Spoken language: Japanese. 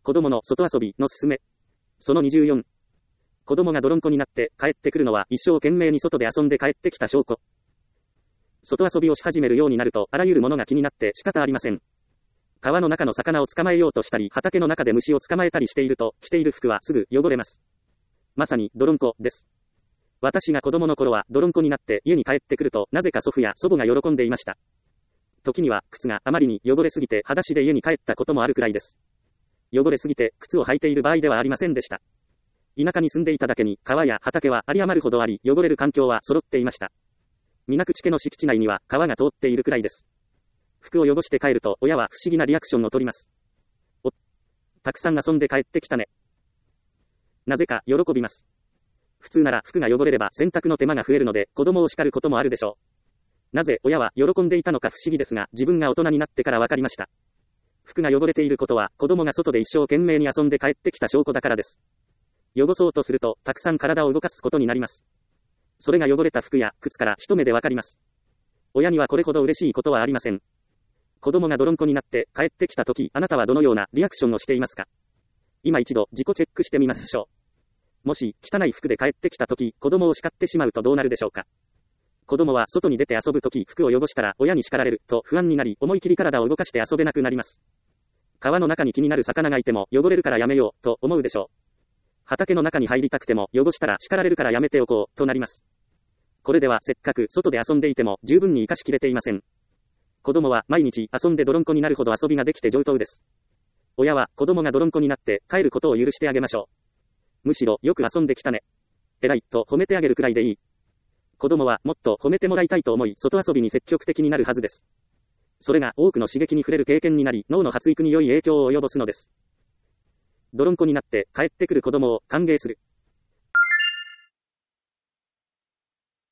子供の外遊びのすすめ。その24。子供が泥んこになって帰ってくるのは一生懸命に外で遊んで帰ってきた証拠。外遊びをし始めるようになるとあらゆるものが気になって仕方ありません。川の中の魚を捕まえようとしたり、畑の中で虫を捕まえたりしていると、着ている服はすぐ汚れます。まさに泥んこです。私が子供の頃は泥んこになって家に帰ってくると、なぜか祖父や祖母が喜んでいました。時には靴があまりに汚れすぎて裸足で家に帰ったこともあるくらいです。汚れすぎて靴を履いている場合ではありませんでした。田舎に住んでいただけに川や畑は有り余るほどあり、汚れる環境は揃っていました。水口家の敷地内には川が通っているくらいです。服を汚して帰ると親は不思議なリアクションを取ります。たくさん遊んで帰ってきたね。なぜか喜びます。普通なら服が汚れれば洗濯の手間が増えるので子供を叱ることもあるでしょう。なぜ親は喜んでいたのか不思議ですが、自分が大人になってからわかりました。服が汚れていることは子供が外で一生懸命に遊んで帰ってきた証拠だからです。汚そうとするとたくさん体を動かすことになります。それが汚れた服や靴から一目でわかります。親にはこれほど嬉しいことはありません。子供が泥んこになって帰ってきたとき、あなたはどのようなリアクションをしていますか？今一度自己チェックしてみましょう。もし汚い服で帰ってきたとき、子供を叱ってしまうとどうなるでしょうか？子供は外に出て遊ぶとき、服を汚したら親に叱られると不安になり、思い切り体を動かして遊べなくなります。川の中に気になる魚がいても汚れるからやめようと思うでしょう。畑の中に入りたくても汚したら叱られるからやめておこうとなります。これではせっかく外で遊んでいても十分に活かしきれていません。子供は毎日遊んで泥んこになるほど遊びができて上等です。親は子供が泥んこになって帰ることを許してあげましょう。むしろよく遊んできたね。偉いと褒めてあげるくらいでいい。子供はもっと褒めてもらいたいと思い外遊びに積極的になるはずです。それが多くの刺激に触れる経験になり脳の発育に良い影響を及ぼすのです。泥んこになって帰ってくる子供を歓迎する。